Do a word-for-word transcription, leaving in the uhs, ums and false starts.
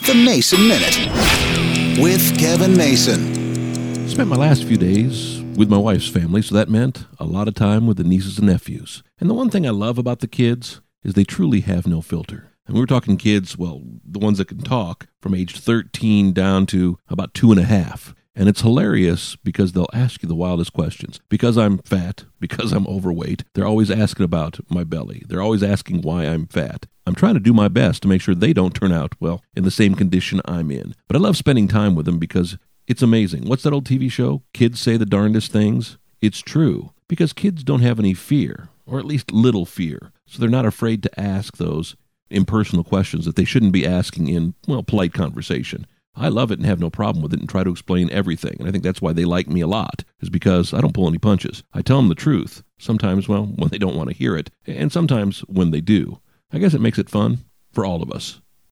The Mason Minute with Kevin Mason. Spent my last few days with my wife's family, so that meant a lot of time with the nieces and nephews. And the one thing I love about the kids is they truly have no filter. And we were talking kids, well, the ones that can talk, from age thirteen down to about two and a half. And it's hilarious because they'll ask you the wildest questions. Because I'm fat, because I'm overweight, they're always asking about my belly. They're always asking why I'm fat. I'm trying to do my best to make sure they don't turn out, well, in the same condition I'm in. But I love spending time with them because it's amazing. What's that old T V show? Kids say the darndest things. It's true. Because kids don't have any fear, or at least little fear. So they're not afraid to ask those impersonal questions that they shouldn't be asking in, well, polite conversation. I love it and have no problem with it and try to explain everything. And I think that's why they like me a lot, is because I don't pull any punches. I tell them the truth. Sometimes, well, when they don't want to hear it, and sometimes when they do. I guess it makes it fun for all of us.